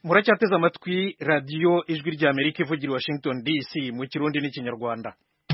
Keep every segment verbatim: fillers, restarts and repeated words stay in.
muracyateze amatwi radiyo ijwi rya Amerika ivugira i Washington D C mu kirundi n'ikinyarwanda.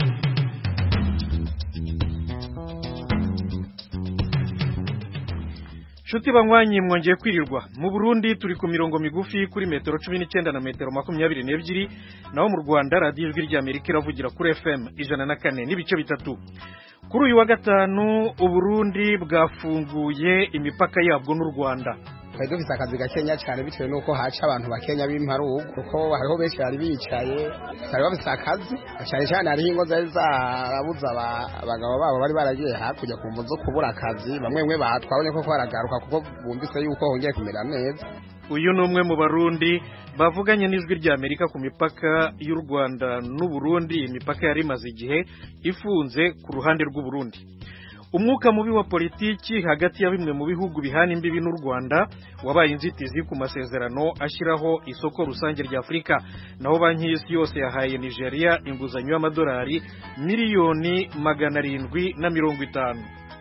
Shuti banywanyi mwongeye kwirirwa. Mu Burundi turi ku mirongo migufi kuri metero cumi n'icyenda na metero makumyabiri n'ebyiri, naho mu Rwanda radiyo ijwi rya Amerika iravugira kuri F M ijana na kane n'ibice bitatu. Kuri uyu wa gatanu Uburundi bwafunguye imipaka yabwo n'u Rwanda. Twari dufite akazi gakenya cyane bitewe n'uko haca abantu bakenya b'imparugu, kuko hariho benshi bari bicaye bari bafite akazi cyane cyane. Hariho ingo zari zarabuze abagabo babo bari baragiye hakurya ku mvu zo kubura akazi, bamwe bamwe batwabonye ko baragaruka kuko bumvise yuko hongeye kumera neza. Uyu ni umwe mu Barundi bavuganye n'ijwi rya Amerika ku mipaka y'u Rwanda n'u Burundi. Imipaka yari imaze igihe ifunze ku ruhande rw'u Burundi. Umwuka mubi wa politiki hagati ya bimwe mu bihugu bihana imbibi n'u Rwanda wabaye inzitizi ku masezerano ashyiraho isoko rusange rya Afurika. Naho banki y'isi yose yahaye Nigeria inguzanyo y'amadolari miliyoni magana arindwi na mirongo itanu.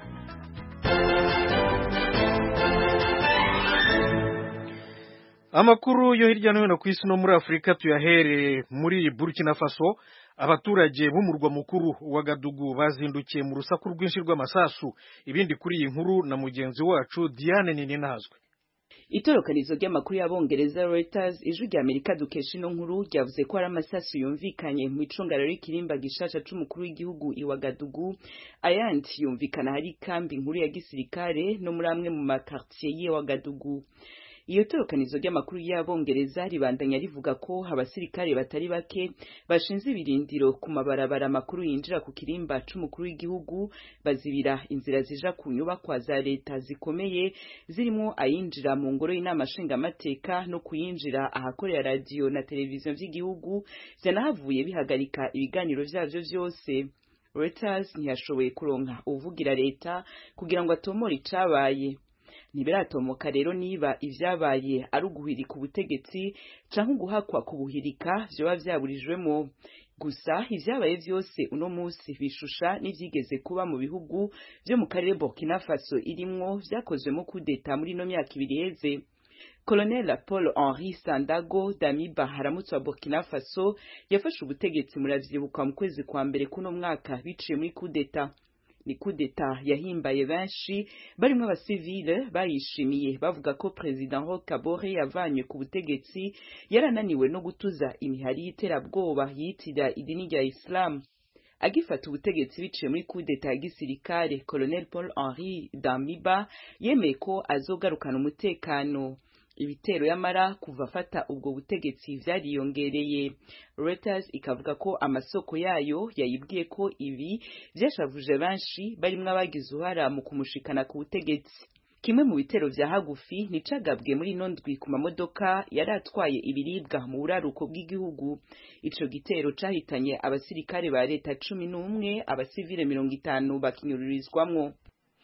Amakuru yo hirya no hino ku isi no muri Afurika tuyahere muri Burkina Faso. Abaturage b'umurwa mukuru wa Gadugu bazindukiye mu rusaku rwinshi rw'amasasu. Ibindi kuri iyi nkuru na mugenzi wacu Diane Nininazwe. Itorokanizo ry'amakuru y'Abongereza Reuters ijwi rya Amerika dukesha ino nkuru ryavuze ko hari amasasu yumvikanye mu icungaro ry'ikirimba gishasha c'umukuru w'igihugu i Wagadugu. Ayandi yumvikana hari kambi nkuru ya gisirikare no muri amwe mu makartier ye Wagadugu. Iyo torokanizo ry'amakuru y'Abongereza ribandanya rivuga ko abasirikare batari bake bashinze ibirindiro ku mabarabara makuru yinjira ku kirimba c'umukuru w'igihugu, bazibira inzira zija ku nyubakwa za leta zikomeye zirimo ayinjira mu ngoro y'inama nshingamateka no kuyinjira ahakorera radio na televiziyo vy'igihugu, vyanahavuye bihagarika ibiganiro vyavyo vyose. Reuters ntiyashoboye kuronka uvugira leta kugira ngo atomore icabaye. Ntibiratomoka rero niba ivyabaye ari uguhirika ubutegetsi canke guhakwa kubuhirika vyoba vyaburijwemo. Gusa ivyabaye vyose uno musi bishusha n'ivyigeze kuba mu bihugu vyo mu karere Burkina Faso irimwo vyakozwemo kudeta muri no myaka ibiri heze. Colonel Paul Henri Sandago Damiba haramutse wa Burkina Faso yafashe ubutegetsi muravyibuka mu kwezi kwa mbere kuno mwaka biciye muri kudeta. Ni kudeta yahimbaye benshi barimwe abasivile bayishimiye bavuga ko President Roch Kabore yavanywe ku butegetsi yarananiwe no gutuza imihari y'iterabwoba yitira idini rya Islam. Agifata ubutegetsi biciye muri kudeta ya gisirikare, Colonel Paul Henri Damiba yemeye ko azogarukana umutekano. Ibitero yamara kuva fata ubwo butegetsi vyariyongereye. Reuters ikavuga ko amasoko yayo yayibwiye ko ibi vyashavuje benshi barimwe abagize uruhara mu kumushikana ku butegetsi. Kimwe mu bitero vya hagufi nicagabwe muri nondwi ku mamodoka yari atwaye ibiribwa mu buraruko bw'igihugu. Ico gitero cahitanye abasirikare ba leta cumi n'umwe, abasivile mirongo itanu bakinyururizwamwo.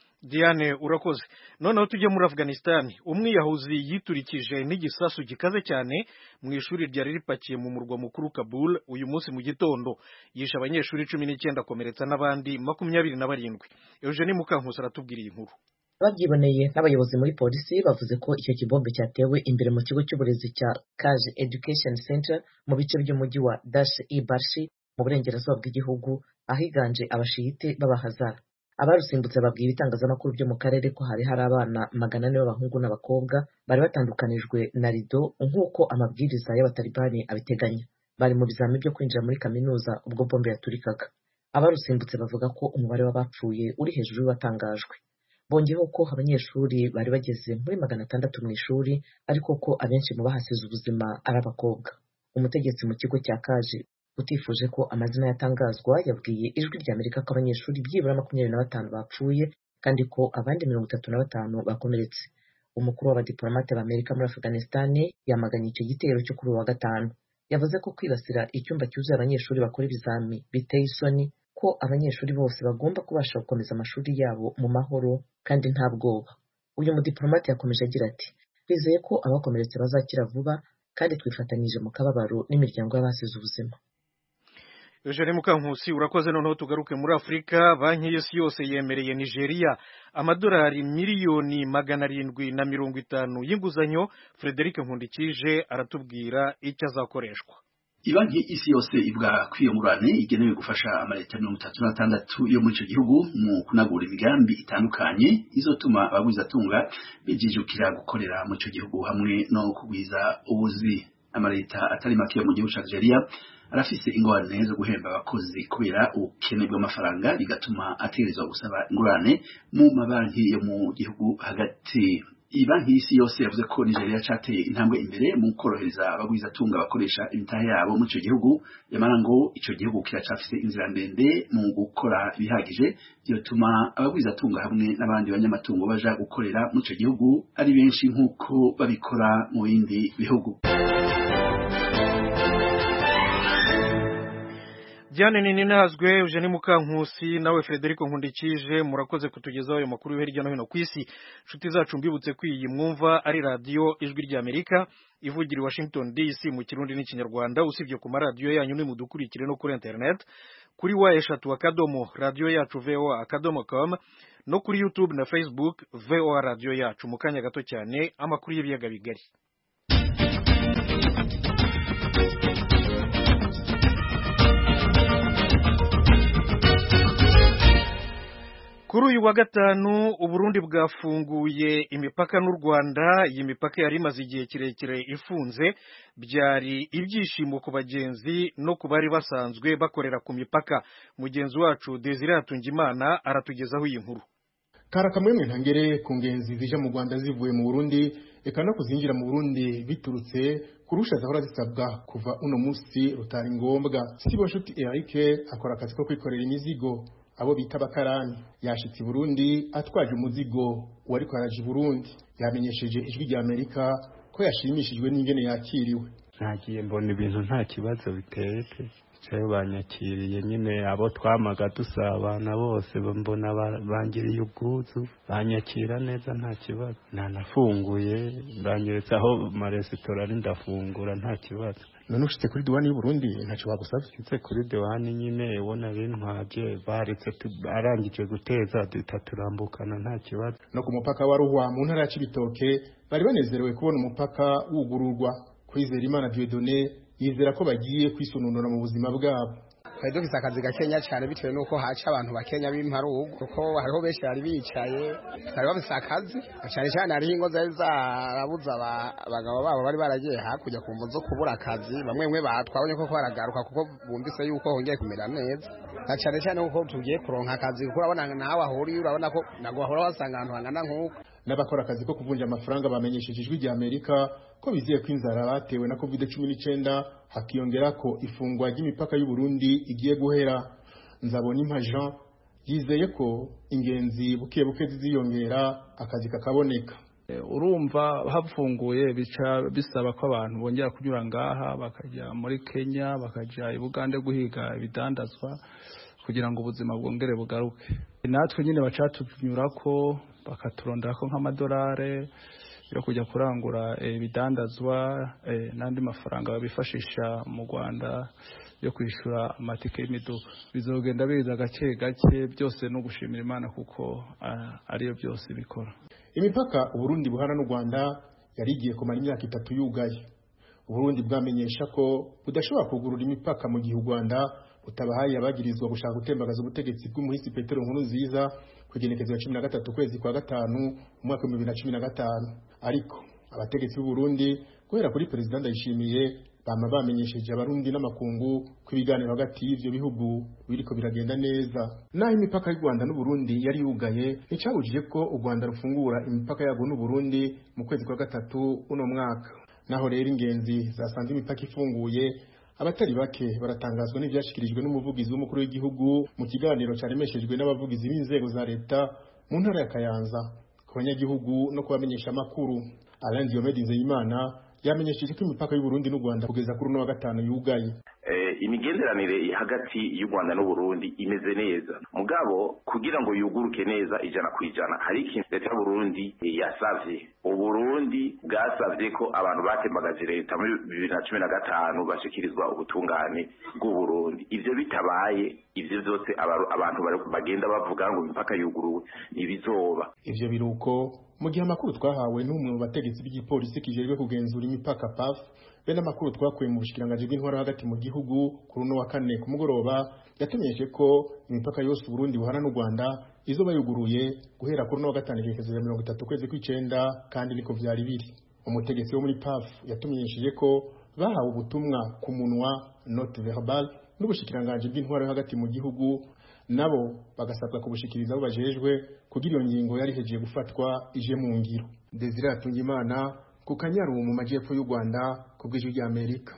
Diane urakoze. Noneho tujye muri Afghanistan. Umwiyahuzi yiturikije n'igisasu gikaze cyane mu ishuri ryari ripakiye mu murwa mukuru Kabul uyu munsi mu gitondo. Yishe abanyeshuri cumi n'icyenda akomeretsa n'abandi makumyabiri na barindwi. Eugenie Mukankusi aratubwiriye inkuru. Babyiboneye n'abayobozi muri polisi bavuze ko icyo kibombe cyatewe imbere mu kigo cy'uburezi cya Kaj Education Center mu bice by'umujyi wa Dash-e-Barshi mu burengerazuba bw'igihugu, ahiganje abashiyite b'abahazara. Abarusimbutse babwiye ibitangazamakuru byo mu karere ko hari hari abana magana ane b'abahungu n'abakobwa bari batandukanijwe na rido nk'uko amabwiriza y'abatalibani abiteganya. Bari mu bizami byo kwinjira muri kaminuza ubwo bombe yaturikaga. Abarusimbutse bavuga ko umubare w'abapfuye uri hejuru y'uwatangajwe. Bongeyeho ko abanyeshuri bari bageze muri magana atandatu mu ishuri, ariko ko abenshi mu bahasize ubuzima ari abakobwa. Umutegetsi mu kigo cya Kaje utifuje ko amazina yatangazwa yabwiye ijwi rya Amerika ko abanyeshuri byibura makumyabiri na batanu bapfuye kandi ko abandi mirongo itatu na batanu bakomeretse. Umukuru w'abadiplomate b'Amerika muri Afghanistan yamaganye icyo gitero cyo kuri uwa gatanu. Yavuze ko kwibasira icyumba cyuzuye abanyeshuri bakora ibizami biteye isoni, ko abanyeshuri bose bagomba kubasha gukomeza amashuri yabo mu mahoro kandi nta bwoba. Uyu mudiplomate yakomeje agira ati, bizeye ko abakomeretse bazakira vuba kandi twifatanyije mu kababaro n'imiryango y'abasize ubuzima. Eugene Mukankusi urakoze. Noneho tugaruke muri Afrika. Banki y'Isi yose yemereye Nigeria amadolari miliyoni magana arindwi na mirongo itanu y'inguzanyo. Frederic Nkundikije aratubwira icyo azakoreshwa. Ibanki isi yose ivuga ko iyo ngurane igenewe gufasha amaleta mirongo itatu na tandatu yo muri ico gihugu mu kunagura imigambi itandukanye izotuma abagwizatunga bijijukira gukorera muri ico gihugu hamwe no kugwiza ubuzi. Amaleta atari make yo mu gihugu ca Nigeria arafise ingorane zo guhemba abakozi kubera ubukene bw'amafaranga bigatuma ategerezwa gusaba ingurane mu mabanki yo mu gihugu hagati. Ibanki y'Isi yose yavuze ko Nigeria cateye intambwe imbere mu korohereza abagwizatunga bakoresha imitahe yabo muri ico gihugu, yamara ngo ico gihugu kiracafise inzira ndende mu gukora ibihagije byotuma abagwizatunga hamwe n'abandi banyamatungo baja gukorera muri ico gihugu ari benshi nk'uko babikora mu bindi bihugu. Diane Nininazwe, Eugene Mukankusi nawe Frederic Nkundikije murakoze kutugezaho ayo makuru yo hirya no hino ku isi. Nshuti zacu mbibutse ko iyi mwumva ari radio Ijwi rya Amerika ivugira i Washington D C mu Kirundi n'Ikinyarwanda, usibye ku maradiyo yanyu ni mudukurikire no kuri internet kuri wa eshatu akadomo radio yacu V O A akadomo com no kuri YouTube na Facebook V O A radio yacu. Mu kanya gato cyane amakuru y'ibiyaga bigari. Kuri uyu wa gatanu Uburundi bwafunguye imipaka n'u Rwanda. Iyi mipaka yari imaze igihe kirekire ifunze. Byari ibyishimo ku bagenzi no ku bari basanzwe bakorera ku mipaka. Mugenzi wacu Desire Hatungimana aratugezaho iyi nkuru. Karakamwe ntangere ku ngenzi zija mu Rwanda zivuye mu Burundi eka no kuzinjira mu Burundi biturutse kurusha zahora zisabwa kuva uno musi rutari ngombwa. Sibonshuti Eric akora akazi ko kwikorera imizigo abo bita bakarani yashitse Burundi atwaje umuzigo wari kwaraje Burundi. Yamenyesheje Ijwi rya Amerika ko yashimishijwe n'ingene yakiriwe. Nagiye mbona ibintu nta kibazo biteye pe. Cyo banyakiriye nyine abo twamaga dusabana bose mbona bangiriye ubwuzu, banyakira neza nta kibazo. Nanafunguye banyeretse aho maresitora ari ndafungura nta kibazo. None ushitse kuri diwani y'u Burundi ntacyo bagusavye? Nse kuri diwani nyine ubona bintwaje baretse arangije guteza dutatulambukana nta kibazo. No ku mupaka wa Ruhwa mu ntara ya Cibitoke bari banezerewe kubona umupaka wugururwa. Kwizera Imana Dieudonné yizera ko bagiye kwisununura mu buzima bwabo. Twari dufise akazi gakenya cyane bitewe nuko haca abantu bakenya b'imparugu kuko hariho benshi bari bicaye bari bafise akazi cyane cyane hariho ingo zari zarabuza abagabo babo bari baragiye hakurya ku mvu zo kubura akazi. Bamwe bamwe batwabonye ko baragaruka kuko bumvise yuko hongeye kumera neza, na cyane cyane kuko tugiye kuronka akazi kuko urabona nawe ahuriye urabona ko nago ahora wasanga ahantu hangana nk'uko. N'abakora akazi ko kuvunja amafaranga bamenyesheje Ijwi rya Amerika ko biziye ko inzara batewe na covid cumi n'icyenda hakiyongera ko ifungwa ry'imipaka y'u Burundi igiye guhera. Nzabona Impa Jean yizeye ko ingenzi buke buke ziziyongera akazi kakaboneka. Urumva hafunguye bica bisaba ko abantu bongera kunyura ngaha bakajya muri Kenya bakajya i Bugande guhiga ibidandazwa kugira ngo ubuzima bwongere bugaruke. Natwe nyine bacatunyura ko bakaturondera ko nk'amadolari yo kujya kurangura ibidandazwa e, n'andi mafaranga babifashisha mu Rwanda yo kwishura amatike y'imiduga. Bizogenda biza gake gake, byose no gushimira Imana kuko ariyo byose bikora. Imipaka Uburundi buhana n'u Rwanda yarigiye kumara imyaka itatu yugaye. Uburundi bwamenyesha ko budashobora kugurura imipaka mu gihe u Rwanda utabahaye abagirizwa gushaka gutembagaza ubutegetsi bw'umuhisi Petero Nkurunziza kugenekezwa cumi na gatatu kwezi kwa gatanu umwaka wa bibiri na cumi na gatanu. Ariko abategetsi b'u Burundi guhera kuri President Ndayishimiye bama bamenyesheje abarundi n'amakungu ko ibiganiro hagati y'ivyo bihugu biriko biragenda neza. Naho imipaka y'u Rwanda n'u Burundi yari yugaye, nicabujije ko u Rwanda rufungura imipaka yabo n'u Burundi mu kwezi kwa gatatu uno mwaka. Naho rero ingenzi zasanze imipaka ifunguye, abatari bake baratangazwa n'ivyashikirijwe n'umuvugizi w'umukuru w'igihugu mu kiganiro cyaremeshejwe n'abavugizi b'inzego za leta mu ntara ya Kayanza ku banyagihugu no kubamenyesha amakuru. Alain Diomede Nzeyimana yamenyesheje ko imipaka y'u Burundi n'u Rwanda kugeza kuri uno wa gatanu yugaye. Eh imigenderanire hagati y'u Rwanda n'u Burundi imeze neza mugabo kugira ngo yuguruke neza ijana ku ijana hari ikintu leta y'u Burundi yasavye Uburundi bwasavye ko abantu batembagaje leta muri bibiri na cumi na gatanu bashikirizwa ubutungane bw'u Burundi ivyo bitabaye ivyo vyose abantu bagenda bavuga ngo impaka yuguruwe ibizoba ivyo biruko mu gihe amakuru twahawe n'umwe mu bategetsi b'igipolisi kijejwe kugenzura imipaka P A F bene amakuru twakuye mu bushikiranganje bw'intwara hagati mu gihugu kuri uno wa kane ku mugoroba yatumenyeshe ko imipaka yose Burundi buhana n'u Rwanda izoba yuguruye guhera kuri uno wa gatanu kugeza mirongo itatu kwezi kw'icenda kandi niko vyari biri. Umutegetsi wo muri P A F yatumenyesheje ko bahawe ubutumwa ku munwa note verbal n'ubushikiranganje bw'intwara hagati mu gihugu nabo bagasabwa kubushikiriza abo bajejwe kugira iyo ngingo yari hejeje gufatwa ije mu ngiro. Desire Atungimana ku Kanyaru mu majyepfo y'u Rwanda ku bw'ijwi rya Amerika.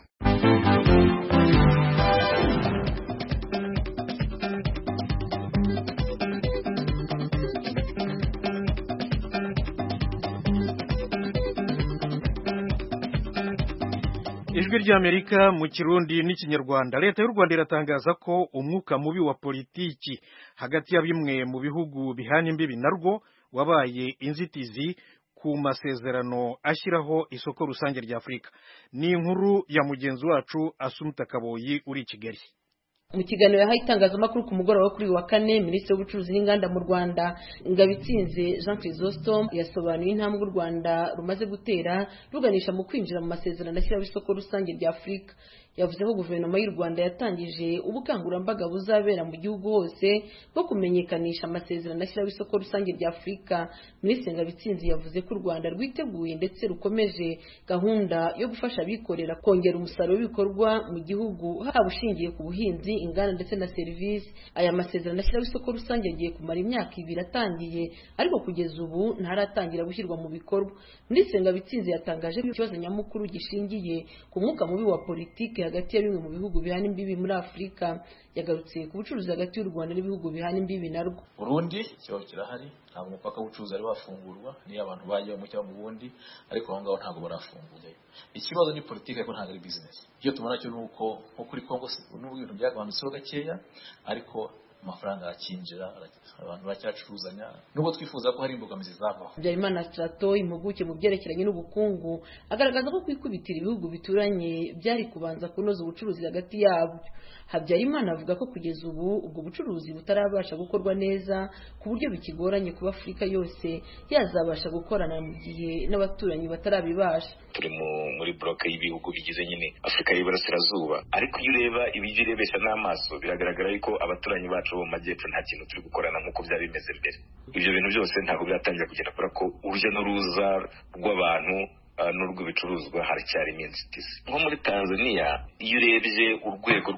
Ijwi ry'Amerika mu Kirundi n'Ikinyarwanda. Leta y'u Rwanda iratangaza ko umwuka mubi wa politiki hagati ya bimwe mu bihugu bihana imbibi narwo wabaye inzitizi ku masezerano ashyiraho isoko rusange rya Afurika. Ni inkuru ya mugenzi wacu Asumta Kaboyi uri Kigali. Mu kiganiro yahaye itangazamakuru ku mugoroba wo kuri wa kane, Minisitiri w'Ubucuruzi n'Inganda mu Rwanda Ngabitsinze Jean Chrysostome yasobanuye intambwe u Rwanda rumaze gutera ruganisha mu kwinjira mu masezerano ashyiraho isoko rusange rya Afurika. Yavuze ko guverinoma y'u Rwanda yatangije ubukangurambaga buzabera mu gihugu hose bwo kumenyekanisha amasezerano ashyiraho isoko rusange rya Afurika. Minisitiri Ngabitsinze yavuze ko u Rwanda rwiteguye ndetse rukomeje gahunda yo gufasha abikorera kongera umusaruro w'ibikorwa mu gihugu haba ushingiye ku buhinzi, inganda ndetse na serivisi. Aya masezerano ashyiraho isoko rusange agiye kumara imyaka ibiri atangiye, ariko kugeza ubu ntaratangira gushyirwa mu bikorwa. Minisitiri Ngabitsinze yatangaje ko ikibazo nyamukuru gishingiye ku mwuka mubi wa politiki hagati ya bimwe mu bihugu bihana imbibi muri Afurika. Yagarutse ku bucuruzi hagati y'u Rwanda n'ibihugu bihana imbibi narwo. Burundi ikibazo kirahari, ntabwo umupaka w'ubucuruzi ari bafungurwa, niyo abantu bagiye mu cyangwa mu bundi, ariko aho ngaho ntabwo barafunguye. Ikibazo ni politiki ariko ntabwo ari business. Iyo tubona cyo nuko nko kuri Kongo n'ubu ibintu byagabanutseho gakeya, ariko amafaranga akinjira abantu bacyacuruzanya nubwo twifuza ko hari imbogamizi zavaho. Habyarimana Strato, impuguke mu byerekeranye n'ubukungu, agaragaza ko kwikubitira ibihugu bituranye byari kubanza kunoza ubucuruzi hagati yabo. Habyarimana avuga ko kugeza ubu ubwo bucuruzi butarabasha gukorwa neza ku buryo bikigoranye kuba Afurika yose yazabasha gukorana mu gihe n'abaturanyi batarabibasha. Turi muri bloke y'ibihugu bigize nyine Afurika y'Iburasirazuba, ariko iyo ureba ibyo urebesha n'amaso biragaragara yuko abaturanyi bacu bo mu majyepfo nta kintu turi gukorana nk'uko byari bimeze mbere. Ibyo bintu byose ntabwo byatangira kugenda kubera ko urujya n'uruza rw'abantu n'urw'ibicuruzwa haracyarimo inzitizi. Nko muri Tanzania iyo urebye urwego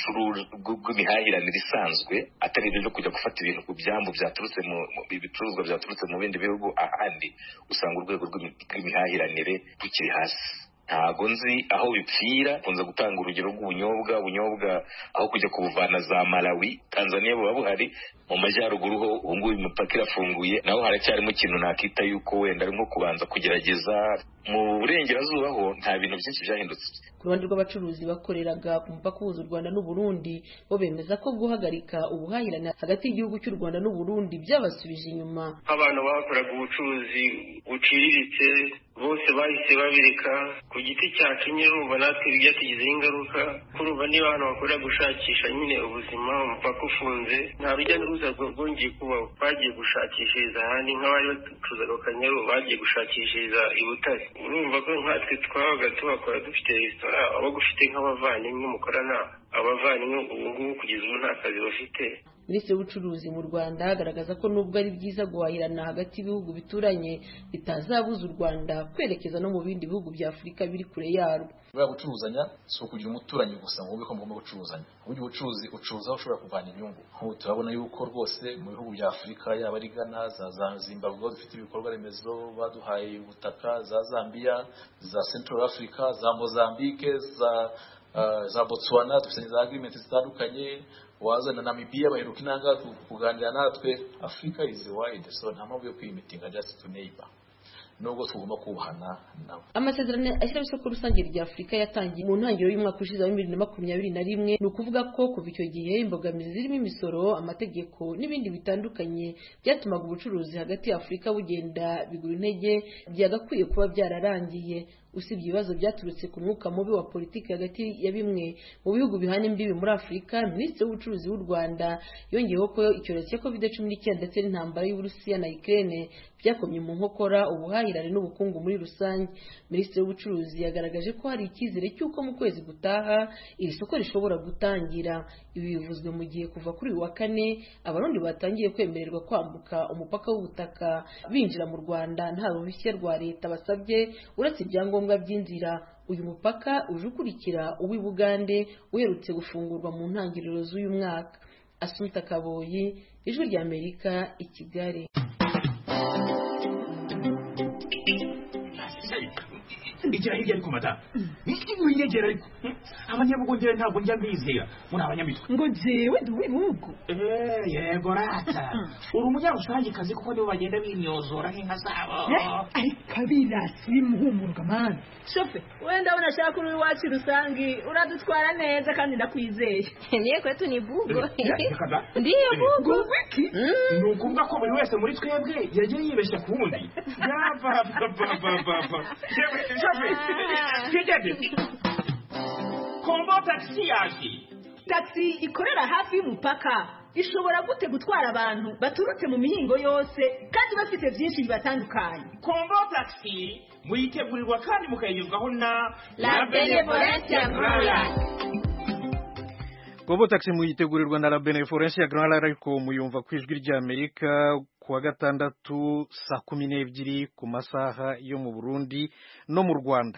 rw'imihahiranire isanzwe atari ibyo byo kujya gufata ibintu ku byambu byaturutse mu bicuruzwa byaturutse mu bindi bihugu ahandi, usanga urwego rw'imihahiranire rukiri hasi. Ntago nzi aho bipfira. Kunze gutanga urugero rw'ubunyobwa ubunyobwa aho kujya kubuvana za Malawi, Tanzania buba buhari. Mu majyaruguru ho ubu ngubu imipaka irafunguye, naho haracyarimo ikintu nakita yuko wenda ari nko kubanza kugerageza. Mu burengerazuba ho nta bintu byinshi byahindutse. Ku ruhande rw'abacuruzi bakoreraga ku mupaka uhuza u Rwanda n'u Burundi, bo bemeza ko guhagarika ubuhahirane hagati y'igihugu cy'u Rwanda n'u Burundi byabasubije inyuma. Abantu bakoraga ubucuruzi buciriritse bose bahise babireka. Ku giti cyacu nyine urumva natwe byatugizeho ingaruka. Kurumva niba abantu bakora gushakisha nyine ubuzima umupaka ufunze, nta rujya n'uruza rwongeye kubaho. Bagiye gushakishiriza ahandi, nk'abari bacuruzaga Kanyaru bagiye gushakishiriza i Butare. Urumva ko nkatwe twabaga tubakora dufite resitora, abo gufite nk'abavandimwe mukorana, abavandimwe ubu ngubu kugeza ubu nta kazi bafite. Minisitiri w'Ubucuruzi mu Rwanda agaragaza ko nubwo ari byiza guhahirana hagati y'ibihugu bituranye, bitazabuza u Rwanda kwerekeza no mu bindi bihugu bya Afurika biri kure yarwo. Bwa gucuruzanya si ukugira umuturanyi gusa ngo ko mugomba gucuruzanya. Uburyo ubucuruzi ucuruza ushobora kuvana inyungu. Nk'ubu turabona yuko rwose mu bihugu bya Afurika yaba ari Ghana, za Zimbabwe dufite ibikorwa remezo baduhaye ubutaka, za Zambia, za Central Africa, za Mozambique, za uh, za Botswana dufite za agreement zitandukanye. Waza na Namibia baheruka inanga kuganira natwe. Africa is wide, so nta mpamvu yo kwimitinga just to neighbor. nubwo tugomba kubahana nabo. Amasezerano ashyiraho isoko rusange rya Afurika yatangiye mu ntangiriro y'umwaka ushize wa bibiri na makumyabiri na rimwe. Ni ukuvuga ko kuva icyo gihe imbogamizi zirimo imisoro, amategeko n'ibindi bitandukanye byatumaga ubucuruzi hagati ya Afurika bugenda bigura intege byagakwiye kuba byararangiye. Usibye ibibazo byaturutse ku mwuka mubi wa politiki hagati ya bimwe mu bihugu bihana imbibi muri Afurika, Minisitiri w'Ubucuruzi w'u Rwanda yongeyeho ko icyorezo cya covid cumi n'icyenda ndetse n'intambara y'Uburusiya na Ukraine byakomye mu nkokora ubuhahirane n'ubukungu muri rusange. Minisitiri w'Ubucuruzi yagaragaje ko hari icyizere cy'uko mu kwezi gutaha iri soko rishobora gutangira. Ibi bivuzwe mu gihe kuva kuri uyu wa kane abarundi batangiye kwemererwa kwambuka umupaka w'ubutaka binjira mu Rwanda nta ruhushya rwa leta basabye uretse ibyangombwa by'inzira. Uyu mupaka uje ukurikira uw'i Bugande uherutse gufungurwa mu ntangiriro z'uyu mwaka. Asumta Kaboyi, Ijwi ry'Amerika, i Kigali. Igira hirya ariko mata niki ngwingegera ariko abanyabugongera ntabwo njya mbizera muri abanyamitwe ngo jewe duwe bugo eh yego rata uri umunyarusangi kazi kuko nibo bagenda binyozora nk'inka zabo ari kabira simuhumurwa man shofe wenda unashaka uri wacu rusangi uradutwara neza kandi ndakwizeye niye kwetu ni bugo ndiye bugo wiki nukumva ko buri wese muri twebwe yagiye yibeshya ku wundi yava baba baba Kombo taxi yaje. Taxi ikorera hafi y'umupaka ishobora gute gutwara abantu baturutse mu mihingo yose kandi bafite byinshi bibatandukanye. Kombo taxi muyitegurirwa kandi mukayigezwaho na La Benevolencia Grand. Kombo taxi muyitegurirwa na La Benevolencia Grand ariko muyumva ku Ijwi ry'Amerika kuwa gatandatu saa kumi n'ebyiri ku masaha yo mu Burundi no mu Rwanda.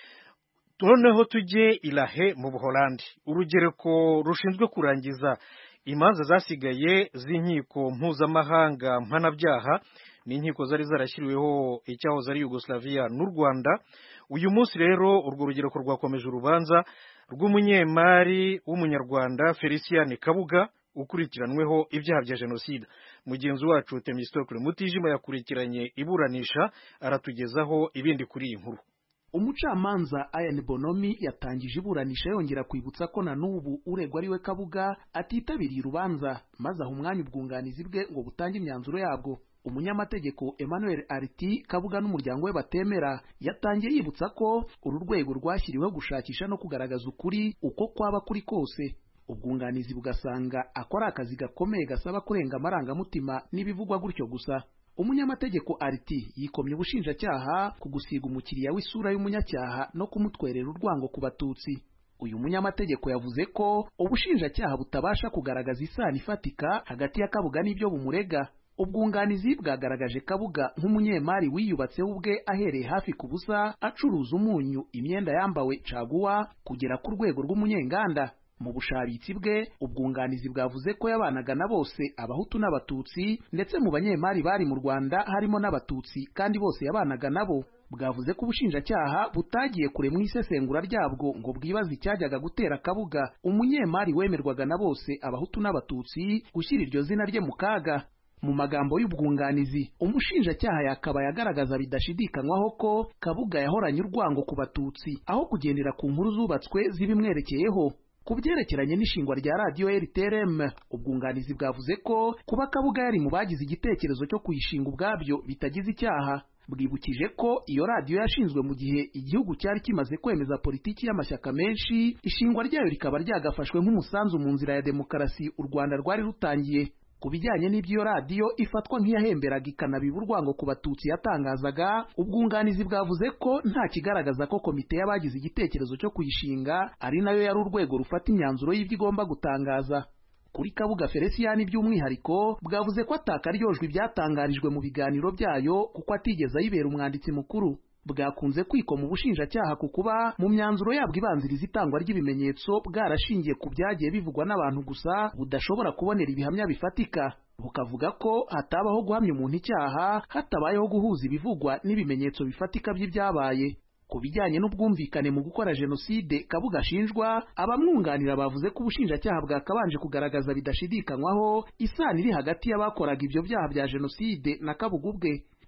Noneho tujye Ilahe mu Buholandi. Urugereko rushinzwe kurangiza imanza zasigaye z'inkiko mpuzamahanga mpanabyaha n'inkiko zari zarashyiriweho icyahoze ari Yugoslavia n'u Rwanda. Uyu munsi rero urwo rugereko rwakomeje urubanza rw'umunyemari w'umunyarwanda Felician Kabuga ukurikiranweho ibyaha bya jenoside. Mugenzi wacu Temistokle Mutijima yakurikiranye iburanisha aratugezaho ibindi kuri iyi nkuru. Umucamanza Ian Bonomi yatangije iburanisha yongera kwibutsa ko na n'ubu uregwa ari we Kabuga atitabiriye urubanza maze aho umwanya ubwunganizi bwe ngo butange imyanzuro yabwo. Umunyamategeko Emmanuel Arti Kabuga n'umuryango we batemera yatangiye yibutsa ko uru rwego rwashyiriweho gushakisha no kugaragaza ukuri uko kwaba kuri kose. Ubwunganizi bugasanga akora akazi gakomeye gasaba kurenga amarangamutima n'ibivugwa gutyo gusa. Umunyamategeko Arti yikomye ubushinjacyaha ku gusiga umukiriya w'isura y'umunyacyaha no kumutwerera urwango ku Batutsi. Uyu munyamategeko yavuze ko ubushinjacyaha butabasha kugaragaza isano ifatika hagati ya Kabuga n'ibyo bumurega. Ubwunganizi bwagaragaje Kabuga nk'umunyemari wiyubatseho ubwe ahereye hafi ku busa acuruza umunyu, imyenda yambawe caguwa kugera ku rwego rw'umunyenganda. Mu bushabitsi bwe ubwunganizi bwavuze ko yabanaga na bose abahutu n'abatutsi ndetse mu banyemari bari mu Rwanda harimo n'abatutsi kandi bose yabanaga nabo. Bwavuze ko ubushinjacyaha butagiye kure mu isesengura ryabwo ngo bwibaze icyajyaga gutera Kabuga umunyemari wemerwaga na bose abahutu n'abatutsi gushyira iryo zina rye mu kaga. Mu magambo y'ubwunganizi umushinjacyaha yakabaye agaragaza bidashidikanywaho ko Kabuga yahoranye urwango ku Batutsi aho kugendera ku nkuru zubatswe zibimwerekeyeho. Ku byerekeranye n'ishingwa rya radiyo R T R M ubwunganizi bwavuze ko kuba Kabuga yari mu bagize igitekerezo cyo kuyishinga ubwabyo bitagize icyaha. Bwibukije ko iyo radiyo yashinzwe mu gihe igihugu cyari kimaze kwemeza politiki y'amashyaka menshi, ishingwa ryayo rikaba ryagafashwe nk'umusanzu mu nzira ya demokarasi u Rwanda rwari rutangiye. Ku bijyanye n'ibyo radiyo ifatwa nk'iyahemberaga ikanabiba urwango ku Batutsi yatangazaga, ubwunganizi bwavuze ko nta kigaragaza ko komite y'abagize igitekerezo cyo kuyishinga ari nayo yari urwego rufata imyanzuro y'ibyo igomba gutangaza. Kuri Kabuga Felician by'umwihariko bwavuze ko atakaryojwe ibyatangarijwe mu biganiro byayo kuko atigeze ayibera umwanditsi mukuru. Bwakunze kwikoma ubushinjacyaha ku kuba mu myanzuro yabwo ibanziriza itangwa ry'ibimenyetso bwarashingiye ku byagiye bivugwa n'abantu gusa budashobora kubonera ibihamya bifatika. Bukavuga ko hatabaho guhamya umuntu icyaha hatabayeho guhuza ibivugwa n'ibimenyetso bifatika by'ibyabaye. Ku bijyanye n'ubwumvikane mu gukora jenoside Kabuga ashinjwa, abamwunganira bavuze ko ubushinjacyaha bwakabanje kugaragaza bidashidikanywaho isano iri hagati y'abakoraga ibyo byaha bya jenoside na Kabuga ubwe.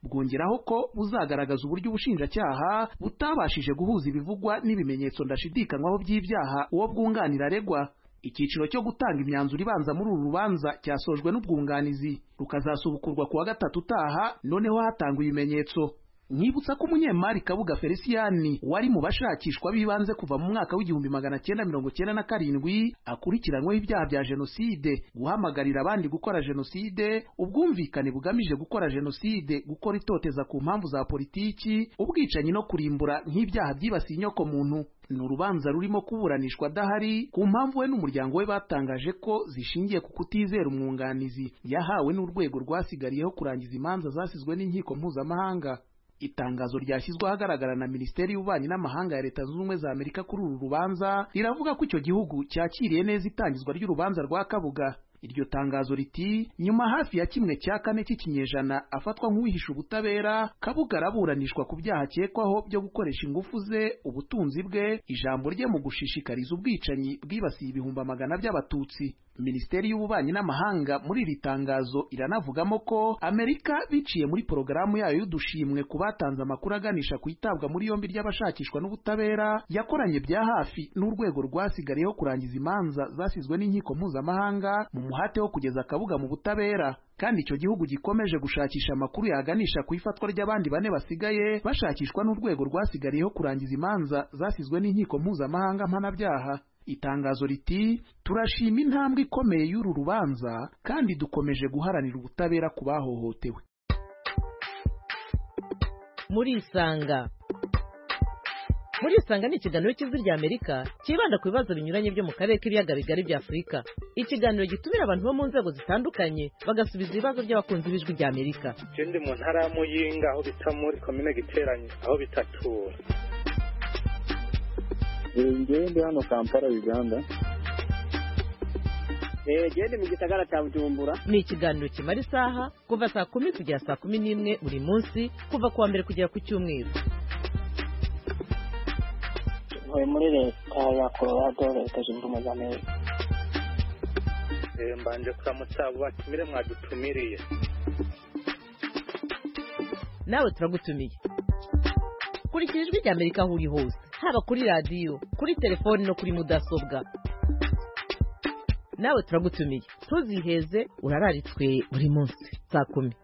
bwongeraho ko buzagaragaza uburyo ubushinjacyaha butabashije guhuza ibivugwa n'ibimenyetso ndashidikanywaho by'ibyaha uwo bwunganira aregwa. Icyiciro cyo gutanga imyanzuro ibanza muri uru rubanza cyasojwe n'ubwunganizi rukazasubukurwa kuwa gatatu utaha, noneho hatangwa ibimenyetso. Nkibutsa ko umunyemari Kabuga Felicien wari mu bashakishwa bibanze kuva mu mwaka w'igihumbi magana cyenda mirongo cyenda na karindwi akurikiranweho ibyaha bya jenoside, guhamagarira abandi gukora jenoside, ubwumvikane bugamije gukora jenoside, gukora itoteza ku mpamvu za politiki, ubwicanyi no kurimbura nk'ibyaha byibasiye inyoko muntu. Ni urubanza rurimo kuburanishwa adahari ku mpamvu we n'umuryango we batangaje ko zishingiye ku kutizera umwunganizi yahawe n'urwego rwasigariyeho kurangiza imanza zasizwe n'inkiko mpuzamahanga. Itangazo ryashyizwe ahagaragara na Minisiteri y'Ububanyi n'Amahanga ya Leta Zunze Ubumwe za Amerika kuri uru rubanza riravuga ko icyo gihugu cyakiriye neza itangizwa ry'urubanza rwa Kabuga. Iryo tangazo riti nyuma hafi ya kimwe cya kane cy'ikinyejana afatwa nk'uwihisha ubutabera, Kabuga araburanishwa ku byaha akekwaho byo gukoresha ingufu ze, ubutunzi bwe, ijambo rye mu gushishikariza ubwicanyi bwibasiye ibihumbi amagana by'Abatutsi. Minisiteri y'Ububanyi n'Amahanga muri iri tangazo iranavugamo ko Amerika biciye muri porogaramu yayo y'udushimwe ku batanze amakuru aganisha ku itabwa muri yombi ry'abashakishwa n'ubutabera yakoranye bya hafi n'urwego rwasigariyeho kurangiza imanza zasizwe n'inkiko mpuzamahanga mu muhate wo kugeza Kabuga mu butabera, kandi icyo gihugu gikomeje gushakisha amakuru yaganisha ku ifatwa ry'abandi bane basigaye bashakishwa n'urwego rwasigariyeho kurangiza imanza zasizwe n'inkiko mpuzamahanga mpanabyaha. Itangazo riti turashima intambwe ikomeye y'uru rubanza kandi dukomeje guharanira ubutabera ku bahohotewe. Muri Isanga Muri Isanga ni ikiganiro cy'Ijwi rya Amerika kibanda ku bibazo binyuranye byo mu karere k'ibiyaga bigari bya Afurika. Ikiganiro gitumira abantu bo mu nzego zitandukanye bagasubiza ibibazo by'abakunzi b'Ijwi rya Amerika. Je ndi mu ntara ya Muyinga aho bita muri komine Giteranye aho bitatura. Ngewe ndi hano Kampala Uganda. Eh gende mu gisagara cya Bujumbura. Ni ikiganiro kimara isaha kuva saa kumi kugera saa kumi n'imwe buri munsi kuva kuwa mbere kugera ku cyumweru. Ntuye muri leta ya Colorado, Leta Zunze Ubumwe za Amerika. Eh mbanje kuramutsa batumire mwadutumiriye. Nawe turagutumiye. Kurikira Ijwi rya Amerika aho uri hose, haba kuri radiyo, kuri telefoni no kuri mudasobwa. Nawe turagutumiye, ntuziheze, urararitswe buri munsi saa kumi.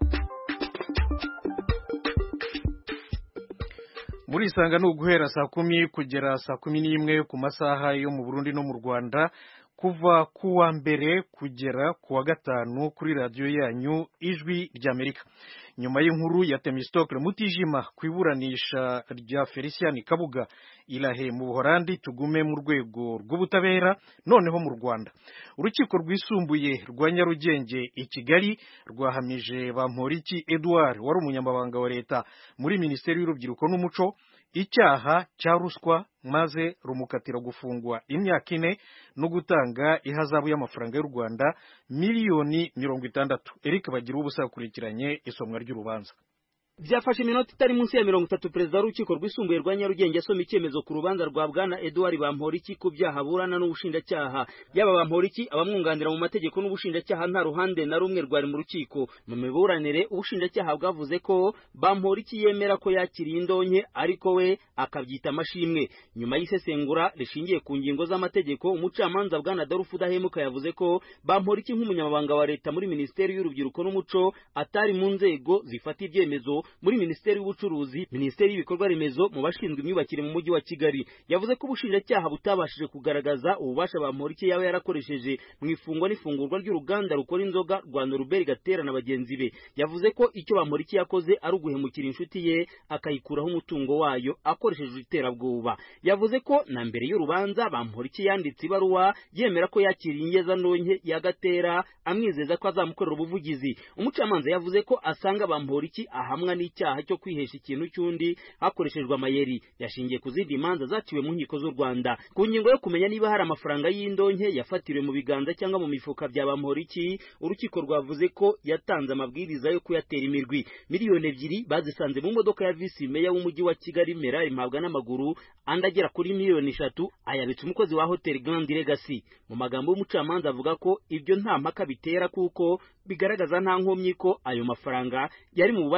Muri Isanga ni uguhera saa kumi kugera saa kumi n'imwe ku masaha yo mu Burundi no mu Rwanda, kuva kuwa mbere kugera kuwa gatanu kuri radiyo yanyu Ijwi rya Amerika. Nyuma y'inkuru ya Themistocle Mutijima kwiburanisha rya Felicien Kabuga Ilahe mu Buholandi, tugume mu rwego rw'ubutabera noneho mu Rwanda. Urukiko rwisumbuye rwa Nyarugenge i Kigali rwahamije Bamporiki Edouard wari umunyamabanga wa leta muri Minisiteri y'Urubyiruko n'Umuco icyaha cya ruswa, maze rumukatira gufungwa imyaka ine no gutanga ihazabu y'amafaranga y'u Rwanda miliyoni mirongo itandatu. Eric Bagira ubusa yakurikiranye isomwa ry'urubanza. Byafashe iminota itari munsi ya mirongo itatu perezida w'urukiko rwisumbuye rwa Nyarugenge asoma icyemezo ku rubanza rwa bwana Edouard Bamporiki ku byaha burana n'ubushinjacyaha. Yaba Bamporiki abamwunganira mu mategeko n'ubushinjacyaha nta ruhande na rumwe rwari mu rukiko. Mu miburanire ubushinjacyaha bwavuze ko Bamporiki yemera ko yakiriye indonke ariko we akabyita amashimwe. Nyuma y'isesengura rishingiye ku ngingo z'amategeko, umucamanza bwana Adolphe Udahemuka yavuze ko Bamporiki nk'umunyamabanga wa leta muri Minisiteri y'Urubyiruko n'Umuco atari mu nzego zifata ibyemezo muri Minisiteri y'Ubucuruzi, Minisiteri y'Ibikorwa Remezo, mu bashinzwe imyubakire mu mujyi wa Kigali. Yavuze ko ubushinjacyaha butabashije kugaragaza ububasha Bamporiki yaba yarakoresheje mu ifungwa n'ifungurwa ry'uruganda rukora inzoga rwa Norbert Gatera na bagenzi be. Yavuze ko icyo Bamporiki yakoze ari uguhemukira inshuti ye akayikuraho umutungo wayo akoresheje iterabwoba. Yavuze ko na mbere y'urubanza Bamporiki yanditse ibaruwa yemera ko yakiriye inyezandonke ya Gatera amwizeza ko azamukorera ubuvugizi. Umucamanza yavuze ko asanga Bamporiki ahamwa n'icyaha cyo kwihesha ikintu cy'undi hakoreshejwe amayeri. Yashingiye ku zindi manza zaciwe mu nkiko z'u Rwanda ku ngingo yo kumenya niba hari amafaranga y'indonke yafatiriwe mu biganza cyangwa mu mifuka bya Bamporiki. Urukiko rwavuze ko yatanze amabwiriza yo kuyatera imirwi. Miliyoni ebyiri bazisanze mu modoka ya visi meya w'umujyi wa Kigali Merari Mpabwa n'amaguru, andi agera kuri miliyoni eshatu ayabitse umukozi wa Hotel Grand Legacy. Mu magambo y'umucamanza avuga ko ibyo nta mpaka bitera kuko bigaragaza nta nkomyi ko ayo mafaranga yari mu bubasha bwa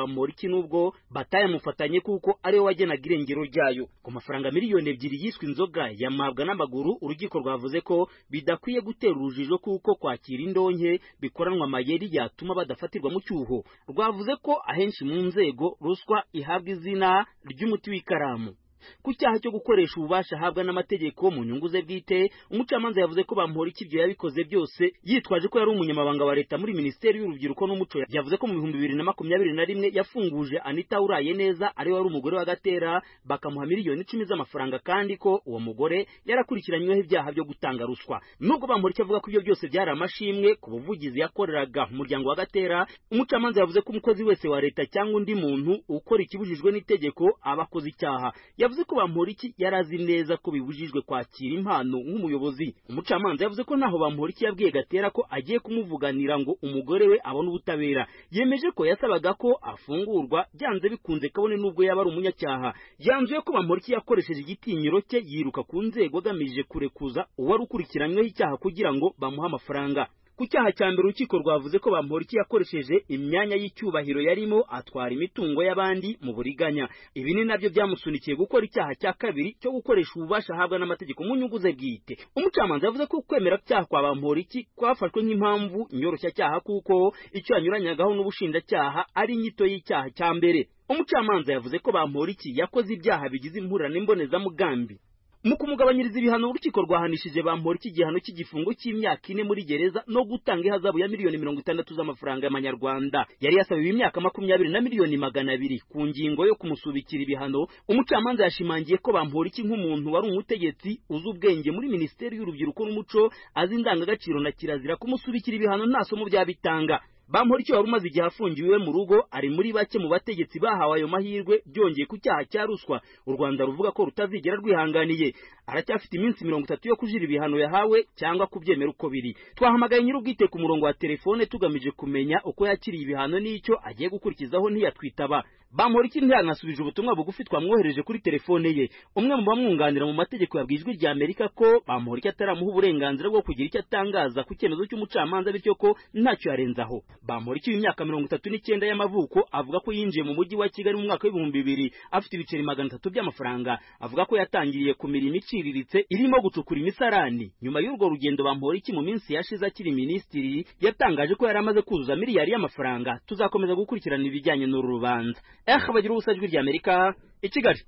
Bamporiki nubwo batayamufatanye kuko ariwe wagenaga irengero ryayo. Ku mafaranga miliyoni ebyiri yiswe inzoga yamabwa n'amaguru, urukiko rwavuze ko bidakwiye gutera urujijo kuko kwakira indonke bikoranwa amayeri yatuma badafatirwa mu cyuho. Rwavuze ko ahenshi mu nzego ruswa ihabwa izina ry'umuti w'ikaramu. Ku cyaha cyo gukoresha ububasha ahabwa n'amategeko mu nyungu ze bwite, umucamanza yavuze ko Bamporiki ibyo yabikoze byose yitwaje ko yari umunyamabanga wa leta muri Minisiteri y'Urubyiruko n'Umuco. Yavuze ko mu bihumbi bibiri na makumyabiri na rimwe yafunguje Anita Uraye neza ari wari umugore wa Gatera bakamuha miliyoni icumi z'amafaranga, kandi ko uwo mugore yarakurikiranyweho ibyaha byo gutanga ruswa. Nubwo Bamporiki avuga ko ibyo byose byari amashimwe ku buvugizi yakoreraga umuryango wa Gatera, umucamanza yavuze ko umukozi wese wa leta cyangwa undi muntu ukora ikibujijwe n'itegeko abakoze icyaha. Yavuze ko Bamporiki yarazi neza ko bibujijwe kwakira impano nk'umuyobozi. Umucamanza yavuze ko naho Bamporiki yabwiye Gatera ko agiye kumuvuganira ngo umugore we abone ubutabera, yemeje ko yasabaga ko afungurwa byanze bikunze kabone nubwo yaba ari umunyacyaha. Yanzuye ko Bamporiki yakoresheje igitinyiro cye yiruka ku nzego agamije kurekuza uwari ukurikiranyweho icyaha kugira ngo bamuhe amafaranga. Ku cyaha cya mbere urukiko rwavuze ko Bamporiki yakoresheje imyanya y'icyubahiro yarimo atwara imitungo y'abandi mu buriganya. Ibi ni nabyo byamusunikiye gukora icyaha cya kabiri cyo gukoresha ububasha ahabwa n'amategeko mu nyungu ze bwite. Umucamanza yavuze ko kwemera cyaha kwa Bamporiki kwafashwe nk'impamvu nyoroshyacyaha kuko icyo yanyuranyagaho n'ubushinjacyaha ari inyito y'icyaha cya mbere. Umucamanza yavuze ko Bamporiki yakoze ibyaha bigize impurane mbonezamugambi. Mu kumugabanyiriza ibihano urukiko rwahanishije Bamporiki igihano cy'igifungo cy'imyaka ine muri gereza no gutanga ihazabu ya miliyoni mirongo itandatu z'amafaranga y'amanyarwanda. Yari yasabiwe imyaka makumyabiri na miliyoni magana abiri. Ku ngingo yo kumusubikira ibihano, umucamanza yashimangiye ko Bamporiki nk'umuntu wari umutegetsi uzi ubwenge muri Minisiteri y'Urubyiruko n'Umuco azi indangagaciro na kirazira, kumusubikira ibihano nta somo byabitanga. Bamporiki wari umaze igihe afungiwe mu rugo ari muri bake mu bategetsi bahawe ayo mahirwe byongeye ku cyaha cya ruswa u Rwanda ruvuga ko rutazigera rwihanganiye. Aracyafite iminsi mirongo itatu yo kujira ibihano yahawe cyangwa kubyemera uko biri. Twahamagaye nyir'ubwite ku murongo wa telefone tugamije kumenya uko yakiriye ibihano n'icyo agiye gukurikizaho ntiyatwitaba. Bamporiki ntiyanasubije ubutumwa bugufi twamwohereje kuri telefone ye. Umwe mu bamwunganira mu mategeko yabwiye Ijwi rya Amerika ko Bamporiki ataramuha uburenganzira bwo kugira icyo atangaza ku cyemezo cy'umucamanza, bityo ko ntacyo yarenzaho. Bamporiki w'imyaka mirongo itatu n'icyenda y'amavuko avuga ko yinjiye mu mujyi wa Kigali mu mwaka w'ibihumbi bibiri afite ibiceri magana atatu by'amafaranga. Avuga ko yatangiriye ku mirimo iciriritse irimo gucukura imisarani. Nyuma y'urwo rugendo Bamporiki mu minsi yashize akiri minisitiri yatangaje ko yari amaze kuzuza miliyari y'amafaranga. Tuzakomeza gukurikirana ibijyanye n'uru rubanza. Eh bagira ubusa Ijwi rya Amerika i Kigali.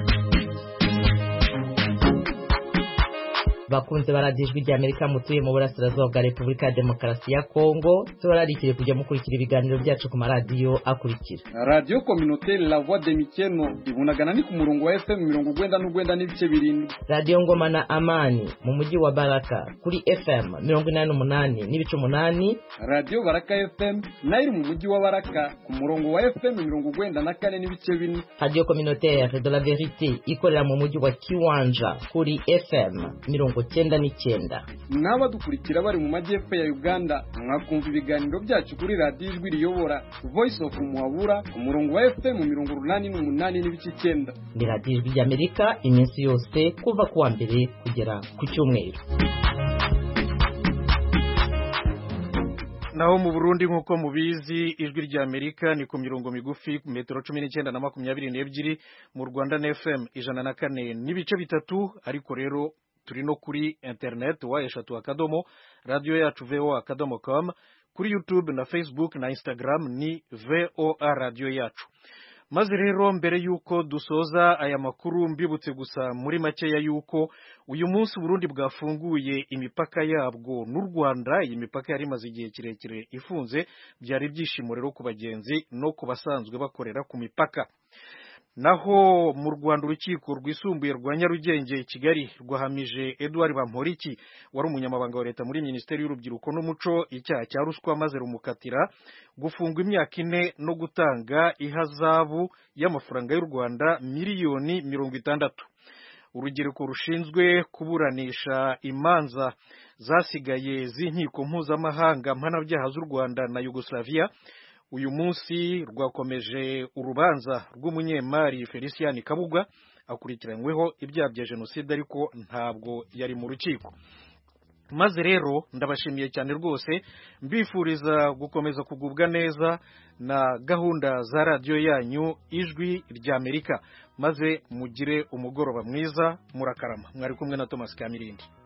Bakunze baradiyo Ijwi rya Amerika mutuye mu burasirazuba bwa Repubulika ya Demokarasi ya Kongo, turarikire kujya mukurikira ibiganiro byacu ku maradiyo akurikira: Radio Communautaire La Voix de Mikeno ibunagana ni ku murongo wa F M mirongo urwenda n'urwenda n'ibice birindwi. Radio Ngoma na Amani mu mujyi wa Baraka kuri F M mirongo inani n'umunani n'ibice umunani. Radio Baraka F M nayo mu mujyi wa Baraka ku murongo wa F M mirongo urwenda na kane n'ibice bine. Radio Communautaire de la Vérité ikorera mu mujyi wa Kiwanja kuri F M mirongo cyenda n'icyenda. N'aba dukurikira bari mu majyepfo ya Uganda mwakumva ibiganiro byacu kuri Radio Ijwi Riyobora Voice of Muhabura ku murongo wa F M mirongo urunani n'umunani n'ibice icyenda. Ni Radio Ijwi ry'Amerika iminsi yose kuva ku wa mbere kugera ku cyumweru. Naho mu Burundi nk'uko mubizi Ijwi rya Amerika ni ku mirongo migufi metero cumi n'icyenda na makumyabiri n'ebyiri, mu Rwanda na F M ijana na kane n'ibice bitatu, ariko rero turi no kuri internet wa eshatu akadomo radio yacu V O A akadomo com, kuri YouTube na Facebook na Instagram ni V O A radio yacu. Maze rero mbere yuko dusoza aya makuru mbibutse gusa muri makeya yuko uyu munsi Burundi bwafunguye imipaka yabwo n'u Rwanda. Iyi mipaka yari imaze igihe kirekire ifunze, byari byishimo rero ku bagenzi no ku basanzwe bakorera ku mipaka. Naho mu Rwanda urukiko rwisumbuye rwa Nyarugenge Kigali rwahamije Edouard Bamporiki wari umunyamabanga wa leta muri Minisiteri y'Urubyiruko n'Umuco icyaha cya ruswa, maze rumukatira gufungwa imyaka ine no gutanga ihazabu y'amafaranga y'u Rwanda miliyoni mirongo itandatu. Urubyiruko rushinzwe kuburanisha imanza zasigaye z'inkiko mpuzamahanga mpanabyaha z'u Rwanda na Yugoslavia uyu munsi rwakomeje urubanza rw'umunyemari Felician Kabuga akurikiranyweho ibyaha bya jenoside, ariko ntabwo yari mu rukiko. maze rero ndabashimiye cyane rwose mbifuriza gukomeza kugubwa neza na gahunda za radiyo yanyu ijwi ry'Amerika maze mugire umugoroba mwiza murakarama mwari kumwe na Thomas Kamirindi.